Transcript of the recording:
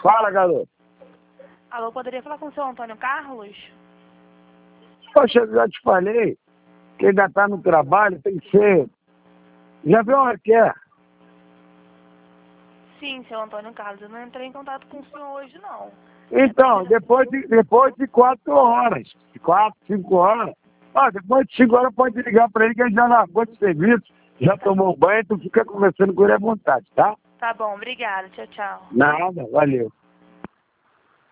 Fala, garoto. Alô, poderia falar com o seu Antônio Carlos? Poxa, eu já te falei que ainda tá no trabalho, tem que ser... Já viu onde que é? Sim, seu Antônio Carlos. Eu não entrei em contato com o senhor hoje, não. Então, depois de 4 horas, 4, 5 horas, depois de 5 horas pode ligar para ele que ele já largou de serviço, já tomou banho, tu fica conversando com ele à vontade, tá? Tá bom, obrigada. Tchau, tchau. Nada, valeu.